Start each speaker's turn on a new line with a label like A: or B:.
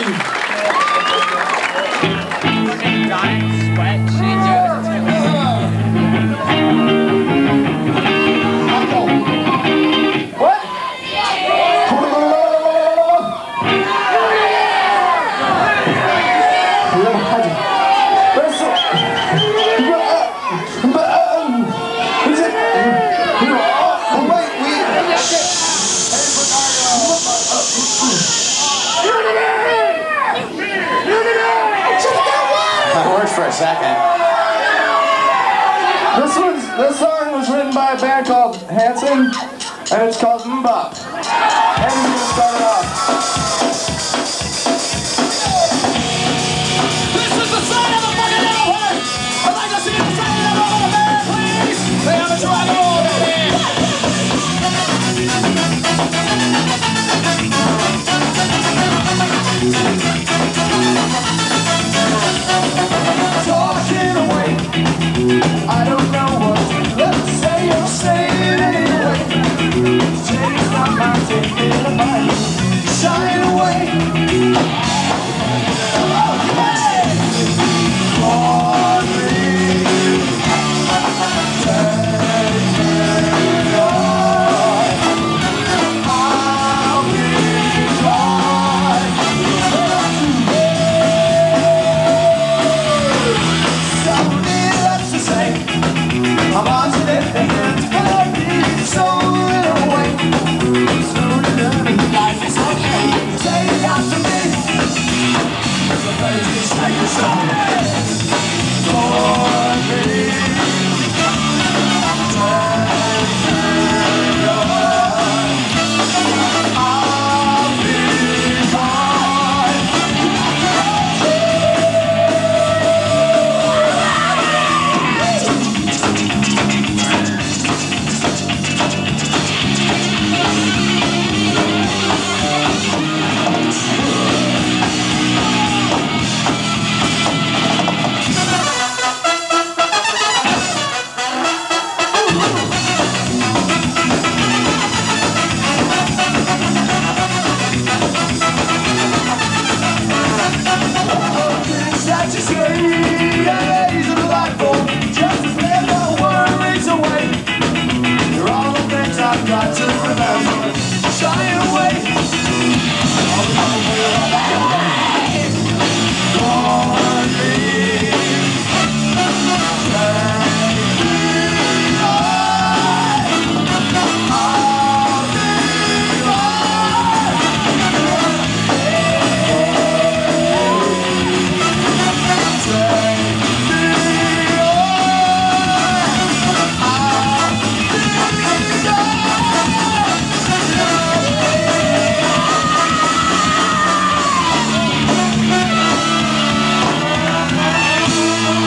A: For a second.
B: This song was written by a band called Hanson, and it's called Mbop. And we're gonna start it off.
C: This is the sign of the fucking neighborhood. I'd like to see the sign of the band, please. They have a drag already.
B: I don't know what let's say or say it anyway. Change my mind, take it to mind. Shine away. Okay. For me. Take me on. I'll be glad. I'm on to it, and it's gonna be so away. Life is okay. Say it out to me. The place is like a song.